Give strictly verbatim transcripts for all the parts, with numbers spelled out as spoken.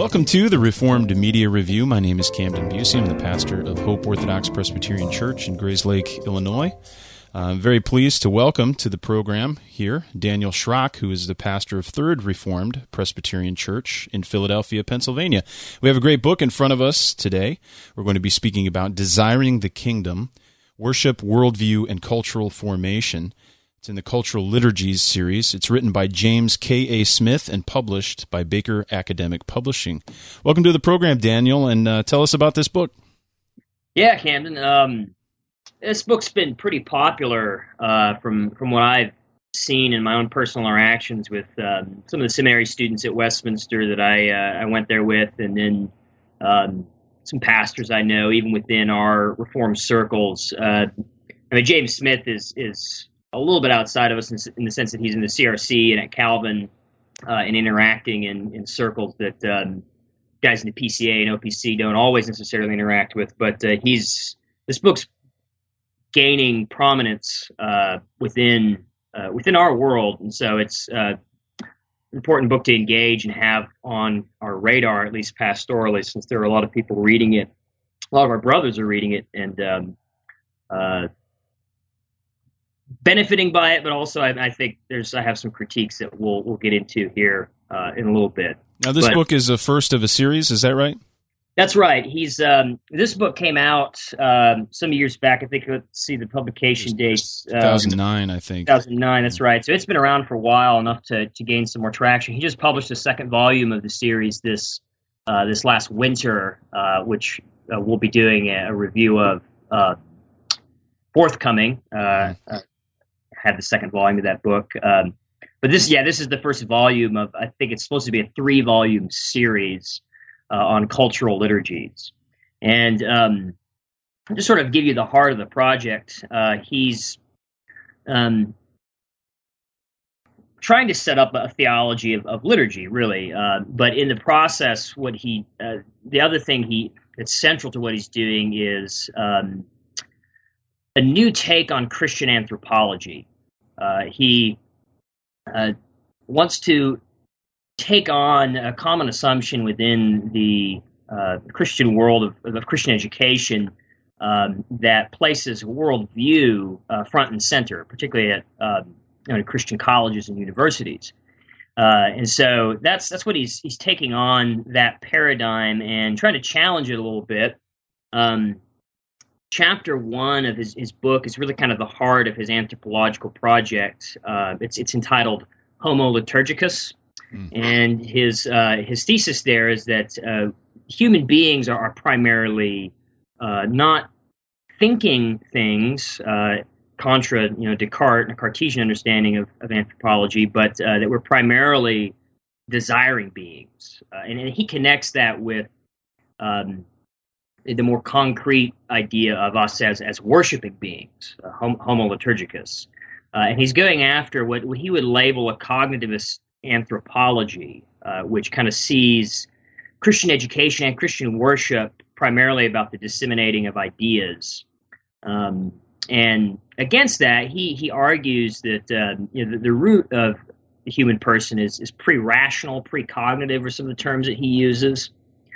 Welcome to the Reformed Media Review. My name is Camden Busey. I'm the pastor of Hope Orthodox Presbyterian Church in Grayslake, Illinois. I'm very pleased to welcome to the program here Daniel Schrock, who is the pastor of Third Reformed Presbyterian Church in Philadelphia, Pennsylvania. We have a great book in front of us today. We're going to be speaking about Desiring the Kingdom, Worship, Worldview, and Cultural Formation. It's in the Cultural Liturgies series. It's written by James K A. Smith and published by Baker Academic Publishing. Welcome to the program, Daniel, and uh, tell us about this book. Yeah, Camden. Um, this book's been pretty popular uh, from from what I've seen in my own personal interactions with um, some of the seminary students at Westminster that I uh, I went there with, and then um, some pastors I know, even within our Reformed circles. Uh, I mean, James Smith is is a little bit outside of us in, in the sense that he's in the C R C and at Calvin uh, and interacting in, in circles that um, guys in the P C A and O P C don't always necessarily interact with. But uh, he's this book's gaining prominence uh, within uh, within our world, and so it's uh, an important book to engage and have on our radar, at least pastorally, since there are a lot of people reading it. A lot of our brothers are reading it, and um, uh, benefiting by it, but also I, I think there's I have some critiques that we'll we'll get into here uh, in a little bit. Now, this but, book is the first of a series. Is that right? That's right. He's um, this book came out um, some years back. I think let's see the publication dates. two thousand nine, um, I think. two thousand nine. That's right. So it's been around for a while, enough to to gain some more traction. He just published the second volume of the series this uh, this last winter, uh, which uh, we'll be doing a, a review of uh, forthcoming. Uh, uh, had the second volume of that book. Um, but this, yeah, this is the first volume of, I think it's supposed to be a three-volume series uh, on cultural liturgies. And um, just sort of give you the heart of the project, uh, he's um, trying to set up a theology of, of liturgy, really. Uh, but in the process, what he, uh, the other thing he that's central to what he's doing is um, a new take on Christian anthropology. Uh, he uh, wants to take on a common assumption within the uh, Christian world of, of Christian education um, that places worldview uh, front and center, particularly at um, you know, Christian colleges and universities. Uh, and so that's that's what he's he's taking on, that paradigm, and trying to challenge it a little bit. Um, Chapter one of his, his book is really kind of the heart of his anthropological project. Uh, it's it's entitled Homo Liturgicus, mm. and his uh, his thesis there is that uh, human beings are, are primarily uh, not thinking things, uh, contra you know Descartes and a Cartesian understanding of, of anthropology, but uh, that we're primarily desiring beings, uh, and, and he connects that with Um, the more concrete idea of us as as worshiping beings, uh, Homo Liturgicus. Uh, and he's going after what, what he would label a cognitivist anthropology, uh, which kind of sees Christian education and Christian worship primarily about the disseminating of ideas. Um, and against that, he he argues that uh, you know, the, the root of the human person is, is pre-rational, pre-cognitive, are some of the terms that he uses.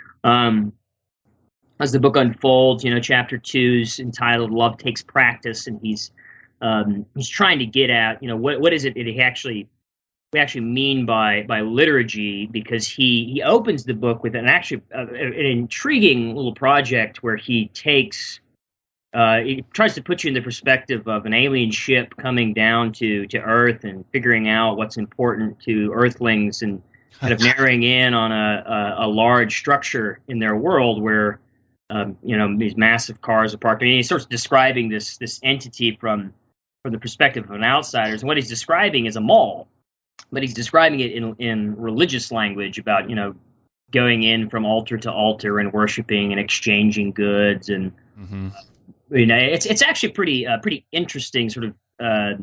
Um As the book unfolds, you know, chapter two is entitled "Love Takes Practice," and he's um, he's trying to get at, you know, what what is it that he actually we actually mean by by liturgy, because he he opens the book with an actually uh, an intriguing little project where he takes uh, he tries to put you in the perspective of an alien ship coming down to to Earth and figuring out what's important to Earthlings and kind of narrowing in on a, a a large structure in their world where Um, you know, these massive cars are parked. I mean, he starts describing this this entity from from the perspective of an outsider. And what he's describing is a mall, but he's describing it in in religious language about, you know, going in from altar to altar and worshiping and exchanging goods. And mm-hmm. you know, it's it's actually pretty uh, pretty interesting sort of uh,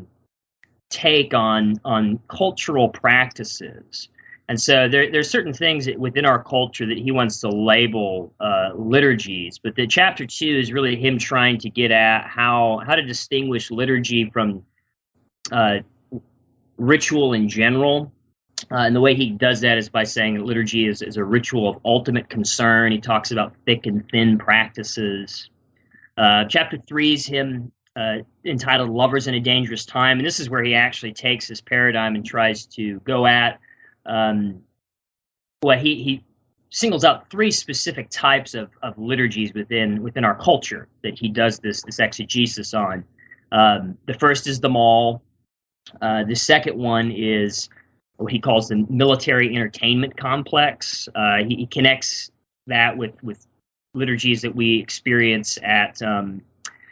take on on cultural practices. And so there, there's certain things within our culture that he wants to label uh, liturgies, but the chapter two is really him trying to get at how how to distinguish liturgy from uh, ritual in general, Uh, and the way he does that is by saying that liturgy is, is a ritual of ultimate concern. He talks about thick and thin practices. Uh, chapter three is him uh, entitled Lovers in a Dangerous Time. And this is where he actually takes his paradigm and tries to go at, um, well, he, he singles out three specific types of, of liturgies within within our culture that he does this, this exegesis on. Um, the first is the mall. Uh, the second one is what he calls the military entertainment complex. Uh, he, he connects that with, with liturgies that we experience at um,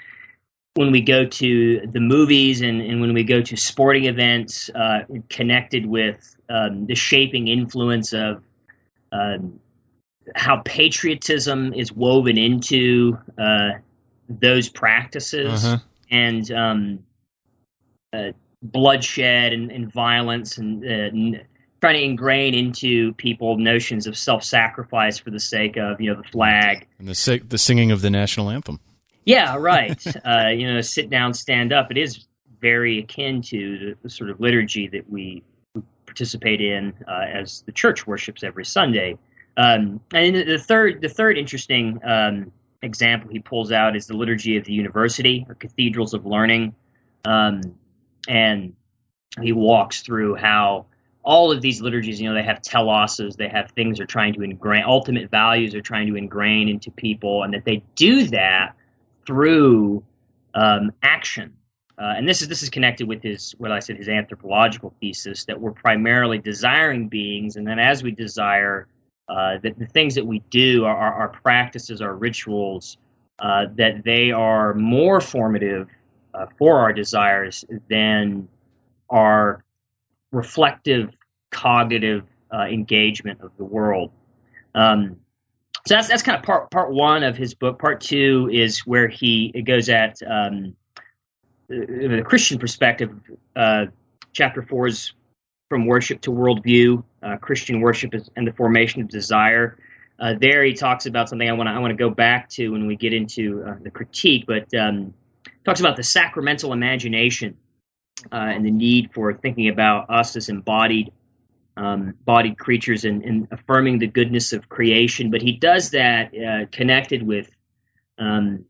when we go to the movies and, and when we go to sporting events, uh, connected with um, the shaping influence of um, how patriotism is woven into uh, those practices, uh-huh. and um, uh, bloodshed and, and violence, and uh, n- trying to ingrain into people notions of self-sacrifice for the sake of, you know, the flag. And the si- the singing of the national anthem. Yeah, right. uh, you know, sit down, stand up. It is very akin to the, the sort of liturgy that we participate in uh, as the church worships every Sunday. Um, and the third, the third interesting um, example he pulls out is the liturgy of the university, or cathedrals of learning. Um, and he walks through how all of these liturgies, you know, they have teloses, they have things they're trying to ingrain, ultimate values they're trying to ingrain into people, and that they do that through um, action. Uh, and this is this is connected with his, what I said, his anthropological thesis, that we're primarily desiring beings, and then as we desire, uh, that the things that we do, our, our practices, our rituals, uh, that they are more formative uh, for our desires than our reflective, cognitive uh, engagement of the world. Um, so that's that's kind of part part one of his book. Part two is where he it goes at um, the, the Christian perspective. Uh, chapter four is From Worship to Worldview, uh, Christian Worship and the Formation of Desire. Uh, there he talks about something I want to I want to go back to when we get into uh, the critique, but um, talks about the sacramental imagination. Uh, and the need for thinking about us as embodied um, bodied creatures and, and affirming the goodness of creation. But he does that uh, connected with um,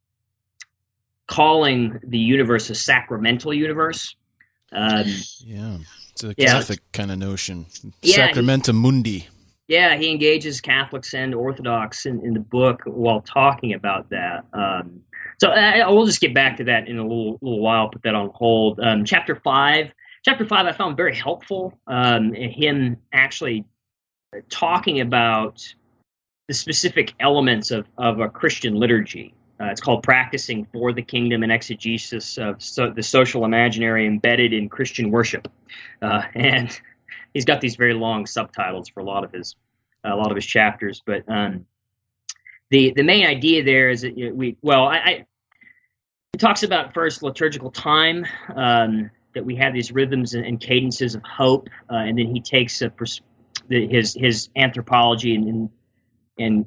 calling the universe a sacramental universe. Um, yeah, it's a yeah, Catholic kind of notion. Yeah, Sacramenta he, Mundi. Yeah, he engages Catholics and Orthodox in, in the book while talking about that. Um, So I, I will just get back to that in a little little while. Put that on hold. Um, chapter five, chapter five, I found very helpful. Um, him actually talking about the specific elements of, of a Christian liturgy. Uh, it's called Practicing for the Kingdom and Exegesis of so, the Social Imaginary Embedded in Christian Worship, uh, and he's got these very long subtitles for a lot of his a lot of his chapters. But um, the the main idea there is that, you know, we well I. I He talks about first liturgical time, um, that we have these rhythms and, and cadences of hope, uh, and then he takes a pers- the, his his anthropology and, and and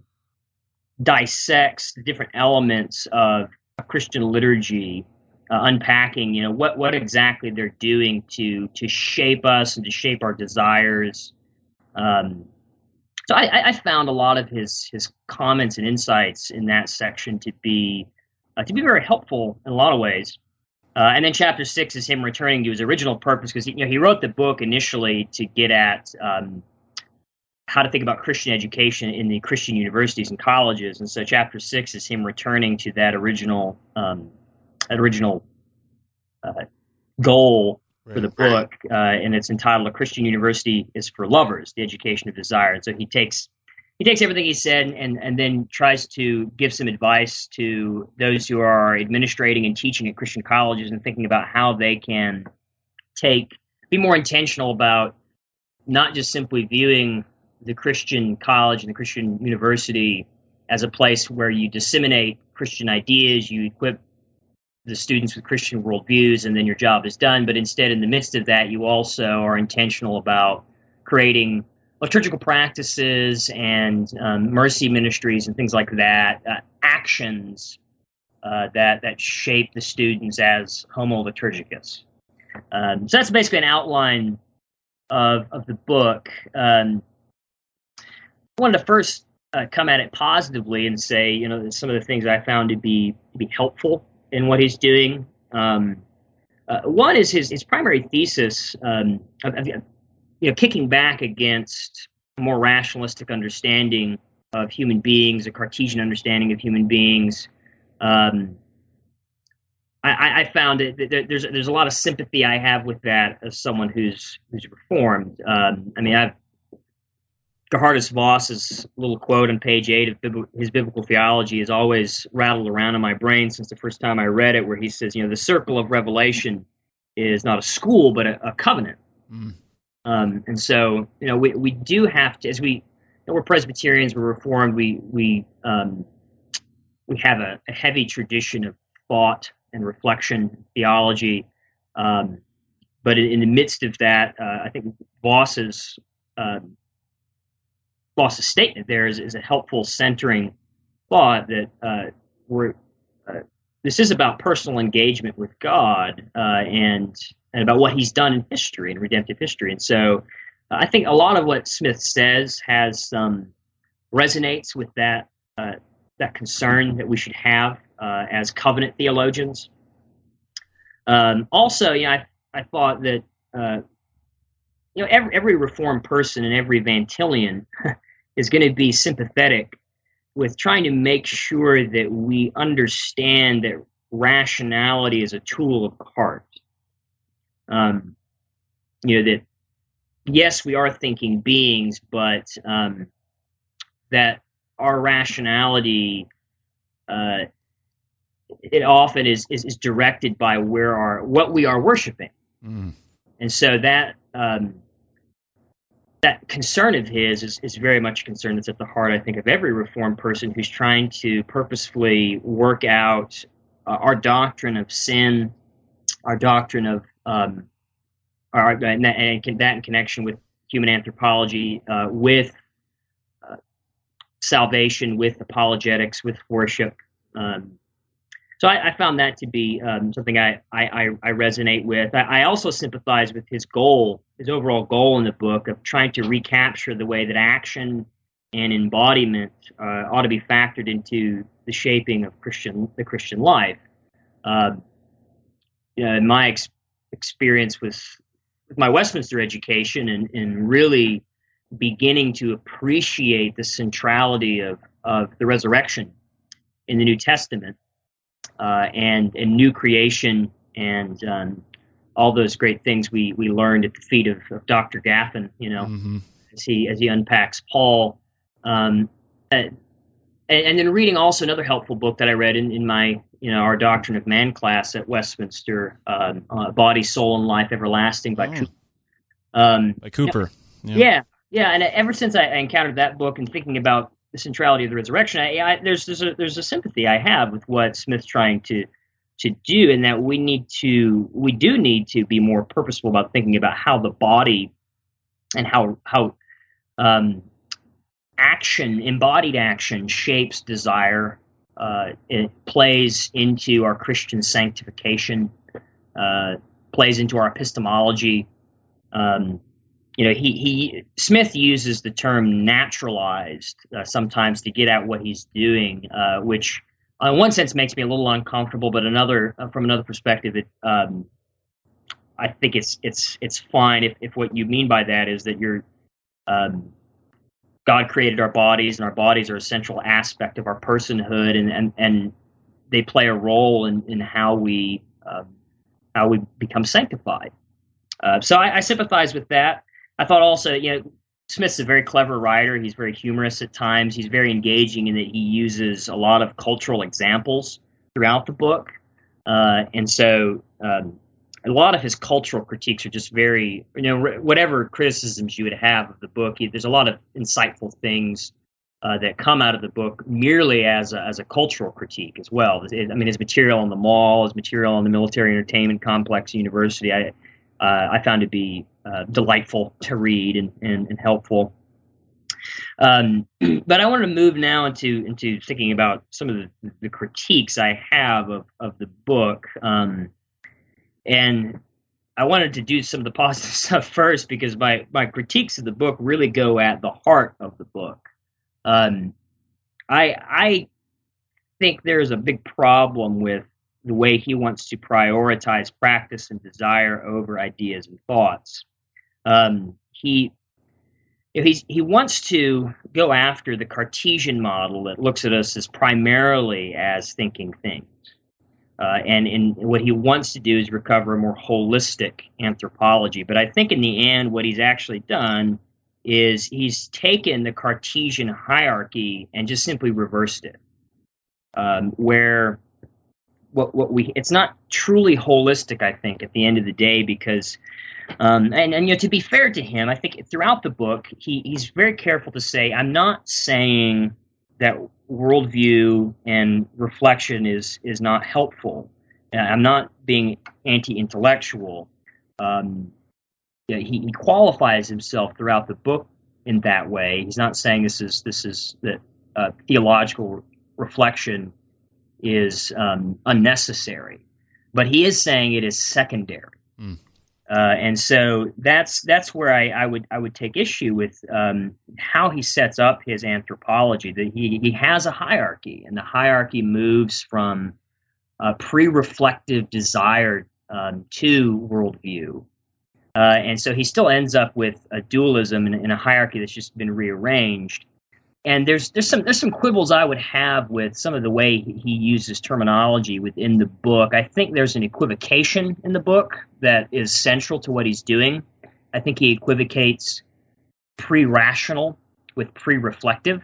dissects the different elements of a Christian liturgy, uh, unpacking, you know, what what exactly they're doing to to shape us and to shape our desires. Um, so I, I found a lot of his his comments and insights in that section to be. Uh, to be very helpful in a lot of ways. Uh, and then chapter six is him returning to his original purpose, because you know, he wrote the book initially to get at um, how to think about Christian education in the Christian universities and colleges. And so chapter six is him returning to that original um, that original uh, goal right. for the book, uh, and it's entitled A Christian University is for Lovers, the Education of Desire. And so he takes He takes everything he said and, and then tries to give some advice to those who are administrating and teaching at Christian colleges and thinking about how they can take, be more intentional about not just simply viewing the Christian college and the Christian university as a place where you disseminate Christian ideas, you equip the students with Christian worldviews, and then your job is done. But instead, in the midst of that, you also are intentional about creating liturgical practices and um, mercy ministries and things like that, uh, actions uh, that that shape the students as homo liturgicus. Um, so that's basically an outline of of the book, um, I wanted to first uh, come at it positively and say, you know, some of the things I found to be to be helpful in what he's doing. Um, uh, one is his his primary thesis, um, of, of, you know, kicking back against a more rationalistic understanding of human beings, a Cartesian understanding of human beings. Um, I, I found that there's there's a lot of sympathy I have with that as someone who's who's reformed. Um, I mean, I've Geerhardus Voss's little quote on page eight of his Biblical Theology has always rattled around in my brain since the first time I read it, where he says, you know, the circle of revelation is not a school, but a, a covenant. Mm. Um, and so, you know, we, we do have to, as we, you know, we're Presbyterians, we're Reformed, we we um, we have a, a heavy tradition of thought and reflection, theology. Um, but in, in the midst of that, uh, I think Voss's um, Voss's statement there is, is a helpful centering thought that uh, we're uh, this is about personal engagement with God uh, and and about what He's done in history, in redemptive history. And so, uh, I think a lot of what Smith says has um, resonates with that uh, that concern that we should have uh, as covenant theologians. Um, also, you know, I I thought that uh, you know every every Reformed person and every Van Tillian is going to be sympathetic with trying to make sure that we understand that rationality is a tool of the heart. Um, you know, that yes, we are thinking beings, but um, that our rationality, uh, it often is, is is directed by where our what we are worshiping, mm. and so that um, that concern of his is, is very much a concern that's at the heart, I think, of every Reformed person who's trying to purposefully work out uh, our doctrine of sin, our doctrine of um, our and that, and that in connection with human anthropology, uh, with uh, salvation, with apologetics, with worship. Um, so I, I found that to be um, something I, I, I resonate with. I, I also sympathize with his goal, his overall goal in the book of trying to recapture the way that action and embodiment uh, ought to be factored into the shaping of Christian the Christian life. Uh, you know, in my ex- experience with, with my Westminster education and, and really beginning to appreciate the centrality of, of the resurrection in the New Testament, uh, and, and new creation and um, all those great things we, we learned at the feet of, of Doctor Gaffin, you know, mm-hmm. as he as he unpacks Paul. Um, and, and then reading also another helpful book that I read in, in my, you know, our Doctrine of Man class at Westminster, um, uh, Body, Soul, and Life Everlasting by oh. Cooper. Um, by Cooper. You know, yeah. yeah, yeah. And ever since I encountered that book and thinking about the centrality of the resurrection, I, I, there's there's a, there's a sympathy I have with what Smith's trying to to do, and that we need to we do need to be more purposeful about thinking about how the body and how how um, action, embodied action, shapes desire. Uh, it plays into our Christian sanctification, uh, plays into our epistemology. Um, you know, he, he Smith uses the term naturalized uh, sometimes to get at what he's doing, uh, which in one sense makes me a little uncomfortable, but another uh, from another perspective, it um, I think it's it's it's fine if, if what you mean by that is that you're um, God created our bodies, and our bodies are a central aspect of our personhood, and and, and they play a role in, in how we um, how we become sanctified. Uh, so I, I sympathize with that. I thought also, you know, Smith's a very clever writer. He's very humorous at times. He's very engaging in that he uses a lot of cultural examples throughout the book, uh, and so um, a lot of his cultural critiques are just very, you know, whatever criticisms you would have of the book, there's a lot of insightful things uh, that come out of the book merely as a, as a cultural critique as well. It, I mean, his material on the mall, his material on the military entertainment complex, university, I uh, I found to be uh, delightful to read and, and, and helpful. Um, but I wanted to move now into into thinking about some of the, the critiques I have of, of the book. Um, And I wanted to do some of the positive stuff first because my, my critiques of the book really go at the heart of the book. Um, I I think there's a big problem with the way he wants to prioritize practice and desire over ideas and thoughts. Um, he if he's, he wants to go after the Cartesian model that looks at us as primarily as thinking things. Uh, and in, what he wants to do is recover a more holistic anthropology. But I think in the end, what he's actually done is he's taken the Cartesian hierarchy and just simply reversed it. Um, where what what we it's not truly holistic, I think, at the end of the day, because um, and, and you know, to be fair to him, I think throughout the book he, he's very careful to say, I'm not saying that worldview and reflection is is not helpful. I'm not being anti-intellectual. Um, yeah, he, he qualifies himself throughout the book in that way. He's not saying this is this is that uh, theological reflection is um, unnecessary, but he is saying it is secondary. Mm. Uh, and so that's that's where I, I would I would take issue with um, how he sets up his anthropology. That he he has a hierarchy, and the hierarchy moves from a pre-reflective desire um, to worldview, uh, and so he still ends up with a dualism in, in a hierarchy that's just been rearranged. And there's there's some there's some quibbles I would have with some of the way he uses terminology within the book. I think there's an equivocation in the book that is central to what he's doing. I think he equivocates pre-rational with pre-reflective.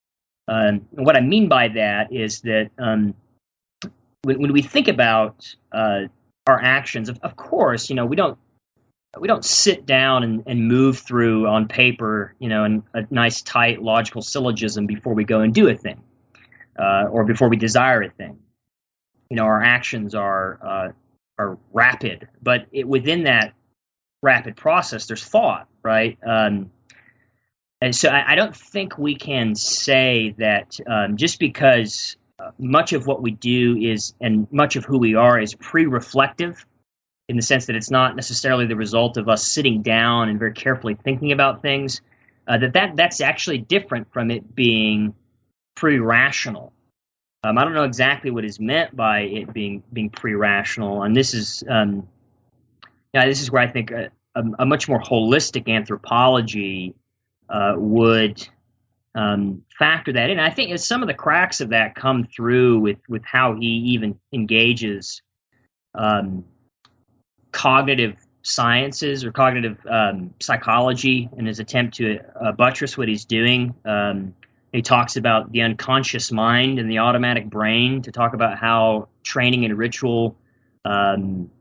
Um, and what I mean by that is that um, when, when we think about uh, our actions, of, of course, you know, we don't. We don't sit down and, and move through on paper, you know, in a nice, tight, logical syllogism before we go and do a thing, uh, or before we desire a thing. You know, our actions are uh, are rapid, but it, within that rapid process, there's thought, right? Um, and so I, I don't think we can say that um, just because uh, much of what we do is, and much of who we are is pre-reflective, in the sense that it's not necessarily the result of us sitting down and very carefully thinking about things, uh, that, that that's actually different from it being pre-rational. Um, I don't know exactly what is meant by it being being pre-rational, and this is um, yeah, this is where I think a, a, a much more holistic anthropology uh, would um, factor that in. I think some of the cracks of that come through with, with how he even engages um, cognitive sciences or cognitive um, psychology in his attempt to uh, buttress what he's doing. Um, he talks about the unconscious mind and the automatic brain to talk about how training and ritual um,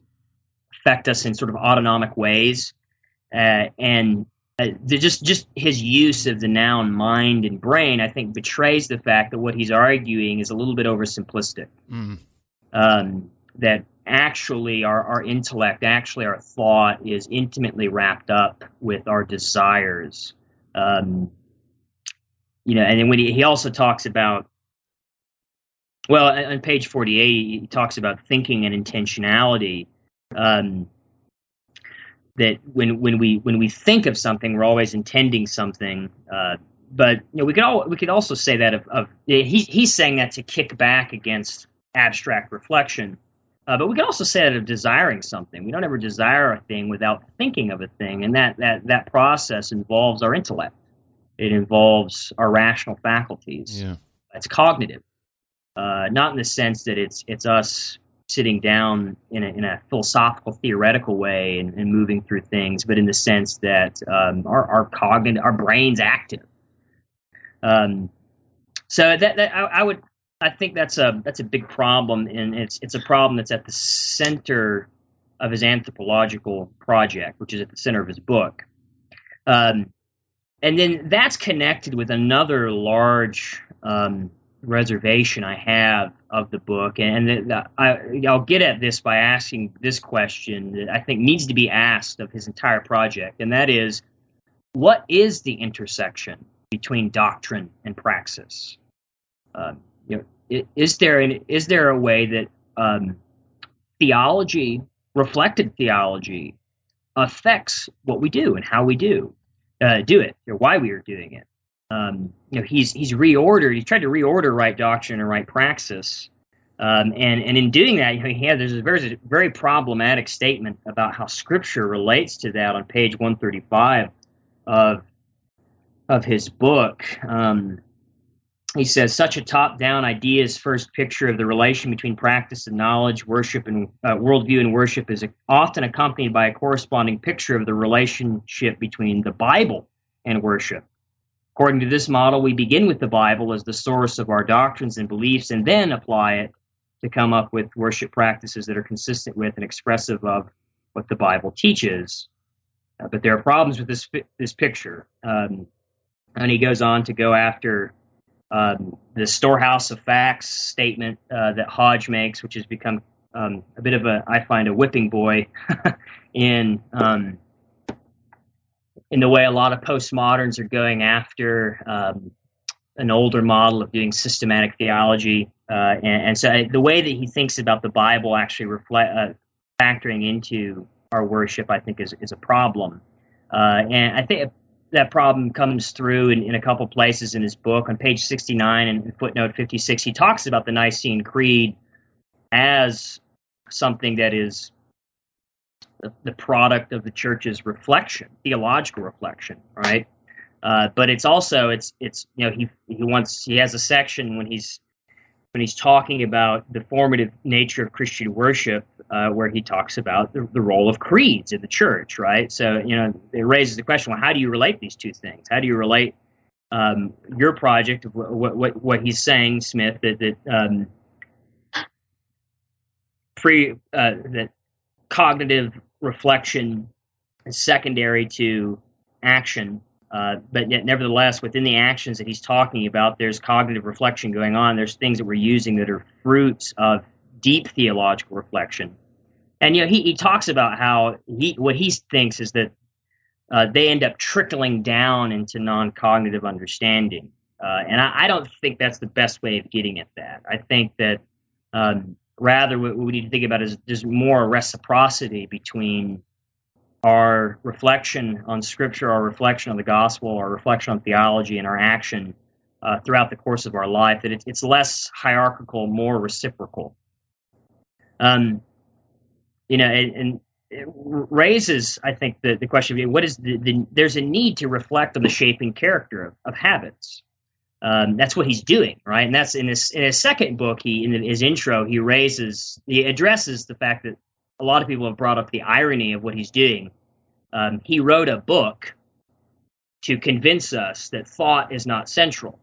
affect us in sort of autonomic ways. Uh, and uh, just just his use of the noun mind and brain, I think, betrays the fact that what he's arguing is a little bit oversimplistic. Mm. Um, that actually our, our intellect, actually our thought is intimately wrapped up with our desires. Um, you know, and then when he, he also talks about, well, on page forty-eight, he talks about thinking and intentionality. Um, that when when we when we think of something, we're always intending something. Uh, but you know, we could all we could also say that of, of he, he's saying that to kick back against abstract reflection. Uh, but we can also say that of desiring something. We don't ever desire a thing without thinking of a thing, and that that that process involves our intellect. It involves our rational faculties. Yeah. It's cognitive, uh, not in the sense that it's it's us sitting down in a, in a philosophical, theoretical way and, and moving through things, but in the sense that um, our our cognitive, our brain's active. Um, so that, that I, I would. I think that's a that's a big problem, and it's it's a problem that's at the center of his anthropological project, which is at the center of his book. Um, and then that's connected with another large um, reservation I have of the book, and the, the, I, I'll get at this by asking this question that I think needs to be asked of his entire project, and that is, what is the intersection between doctrine and praxis? Um, You know, is there an, is there a way that um, theology, reflected theology affects what we do and how we do uh, do it, or why we are doing it. Um, you know, he's he's reordered. He's tried to reorder right doctrine and right praxis, um, and and in doing that, you know, he had there's a very very problematic statement about how Scripture relates to that on page one thirty-five of of his book. Um, he says, such a top-down idea's first picture of the relation between practice and knowledge, worship and uh, worldview and worship is often accompanied by a corresponding picture of the relationship between the Bible and worship. According to this model, we begin with the Bible as the source of our doctrines and beliefs, and then apply it to come up with worship practices that are consistent with and expressive of what the Bible teaches. Uh, but there are problems with this this picture. Um, and he goes on to go after um, the storehouse of facts statement uh, that Hodge makes, which has become um, a bit of a, I find, a whipping boy in um, in the way a lot of postmoderns are going after um, an older model of doing systematic theology. Uh, and, and so the way that he thinks about the Bible actually reflect, uh, factoring into our worship, I think, is, is a problem. Uh, and I think that problem comes through in, in a couple places in his book. On page sixty-nine and footnote fifty-six, he talks about the Nicene Creed as something that is the, the product of the church's reflection, theological reflection, right? Uh, but it's also it's it's you know he he wants he has a section when he's when he's talking about the formative nature of Christian worship, uh, where he talks about the, the role of creeds in the church, right? So, you know, it raises the question, well, how do you relate these two things? How do you relate um, your project of what, what, what he's saying, Smith, that, that um, pre, uh, that cognitive reflection is secondary to action, Uh, but yet, nevertheless, within the actions that he's talking about, there's cognitive reflection going on. There's things that we're using that are fruits of deep theological reflection. And, you know, he, he talks about how he what he thinks is that uh, they end up trickling down into non-cognitive understanding. Uh, and I, I don't think that's the best way of getting at that. I think that um, rather what we need to think about is there's more reciprocity between our reflection on Scripture, our reflection on the gospel, our reflection on theology, and our action uh, throughout the course of our life, that it, it's less hierarchical, more reciprocal. Um, you know, and, and it raises, I think, the, the question of what is the, the, there's a need to reflect on the shaping character of, of habits. Um, that's what he's doing, right? And that's in his in his second book. He in his intro, he raises, he addresses the fact that a lot of people have brought up the irony of what he's doing. Um, he wrote a book to convince us that thought is not central.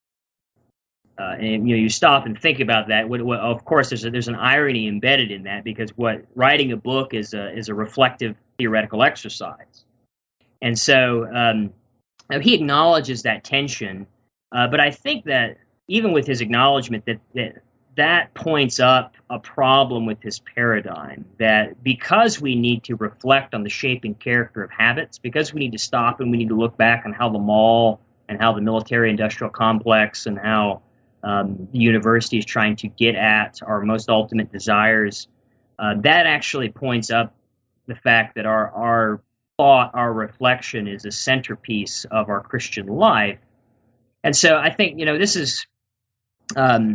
Uh, and you know, you stop and think about that. What, what, of course, there's a, there's an irony embedded in that, because what writing a book is a is a reflective theoretical exercise, and so um, he acknowledges that tension. Uh, but I think that even with his acknowledgement that that. that points up a problem with his paradigm, that because we need to reflect on the shaping character of habits, because we need to stop and we need to look back on how the mall and how the military-industrial complex and how um, the university is trying to get at our most ultimate desires, uh, that actually points up the fact that our, our thought, our reflection is a centerpiece of our Christian life. And so I think, you know, this is... Um,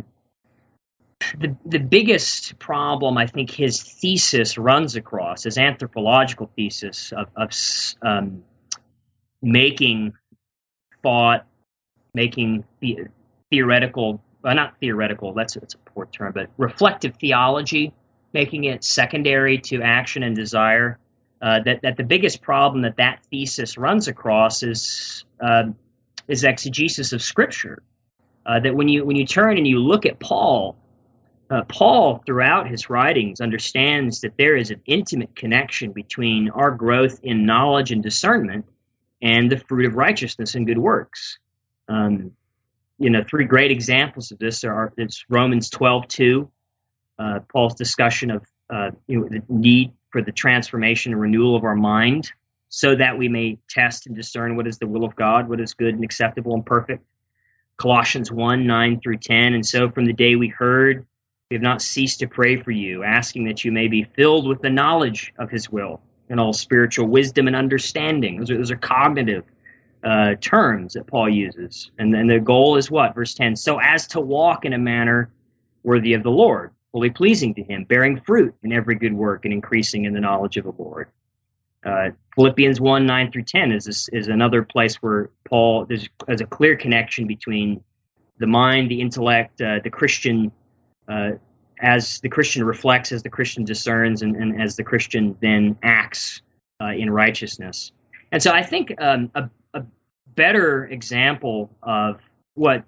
The the biggest problem I think his thesis runs across, his anthropological thesis of, of um, making thought, making the, theoretical, well, not theoretical, that's, that's a poor term, but reflective theology, making it secondary to action and desire, uh, that, that the biggest problem that that thesis runs across is uh, is exegesis of Scripture. Uh, that when you when you turn and you look at Paul, Uh, Paul, throughout his writings, understands that there is an intimate connection between our growth in knowledge and discernment and the fruit of righteousness and good works. Um, you know, three great examples of this are it's Romans twelve two, uh, Paul's discussion of uh, you know, the need for the transformation and renewal of our mind so that we may test and discern what is the will of God, what is good and acceptable and perfect. Colossians one nine through ten, and so from the day we heard, We have not ceased to pray for you, asking that you may be filled with the knowledge of his will and all spiritual wisdom and understanding. Those are, those are cognitive uh, terms that Paul uses. And then the goal is what? Verse ten, so as to walk in a manner worthy of the Lord, fully pleasing to him, bearing fruit in every good work and increasing in the knowledge of the Lord. Uh, Philippians one, nine through ten is this, is another place where Paul, there's, there's a clear connection between the mind, the intellect, uh, the Christian, uh, as the Christian reflects, as the Christian discerns, and, and as the Christian then acts uh, in righteousness. And so I think um, a, a better example of what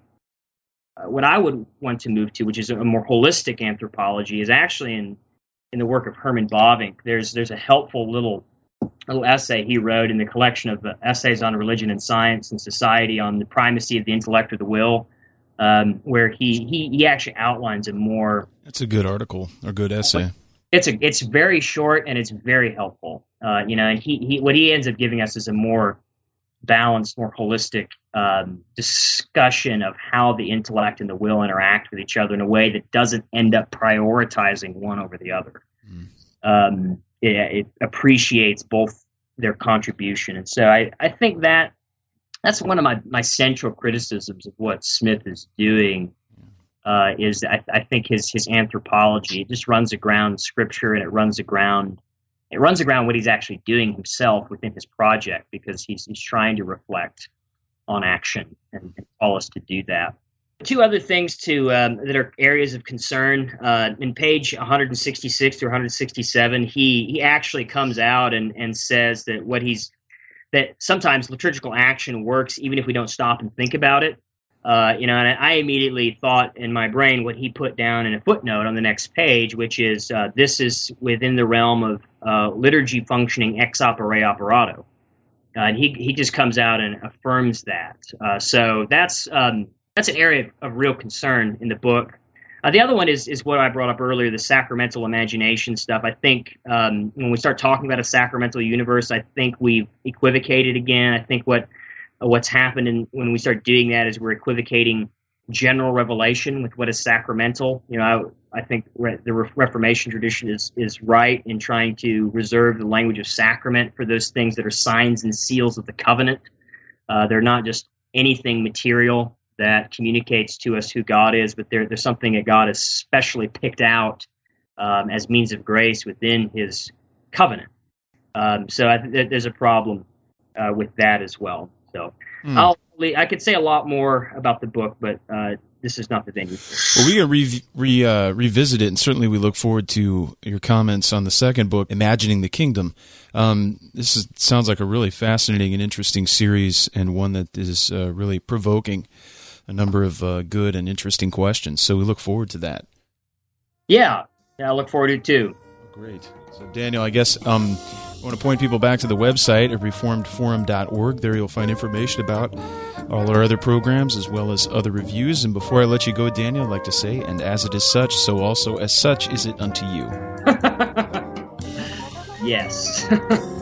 uh, what I would want to move to, which is a more holistic anthropology, is actually in in the work of Herman Bavinck. There's there's a helpful little little essay he wrote in the collection of uh, essays on religion and science and society on the primacy of the intellect or the will, um, where he, he he actually outlines a more. That's a good article or good essay. It's a it's very short and it's very helpful. Uh, you know, and he, he what he ends up giving us is a more balanced, more holistic um, discussion of how the intellect and the will interact with each other in a way that doesn't end up prioritizing one over the other. Mm. Um, it, it appreciates both their contribution, and so I, I think that that's one of my, my central criticisms of what Smith is doing. Uh, is I, I think his his anthropology, it just runs aground Scripture, and it runs aground it runs aground what he's actually doing himself within his project, because he's he's trying to reflect on action and, and call us to do that. Two other things to um, that are areas of concern. Uh, in page one sixty-six to one sixty-seven, he he actually comes out and, and says that what he's that sometimes liturgical action works even if we don't stop and think about it. Uh, you know, and I immediately thought in my brain what he put down in a footnote on the next page, which is uh, this is within the realm of uh, liturgy functioning ex opere operato. Uh, and he he just comes out and affirms that. Uh, so that's um, that's an area of, of real concern in the book. Uh, the other one is is what I brought up earlier, the sacramental imagination stuff. I think um, when we start talking about a sacramental universe, I think we've equivocated again. I think what What's happened in, when we start doing that is we're equivocating general revelation with what is sacramental. You know, I, I think re, the Reformation tradition is is right in trying to reserve the language of sacrament for those things that are signs and seals of the covenant. Uh, they're not just anything material that communicates to us who God is, but they're, they're something that God has specially picked out um, as means of grace within His covenant. Um, so I think there's a problem uh, with that as well. So mm. I'll, I could say a lot more about the book, but uh, this is not the venue. Well, we can re, re, uh, revisit it, and certainly we look forward to your comments on the second book, Imagining the Kingdom. Um, this is, sounds like a really fascinating and interesting series, and one that is uh, really provoking a number of uh, good and interesting questions. So we look forward to that. Yeah, yeah, I look forward to it too. Great. So, Daniel, I guess um, I want to point people back to the website at reformed forum dot org. There you'll find information about all our other programs as well as other reviews. And before I let you go, Daniel, I'd like to say, and as it is such, so also as such is it unto you. Yes.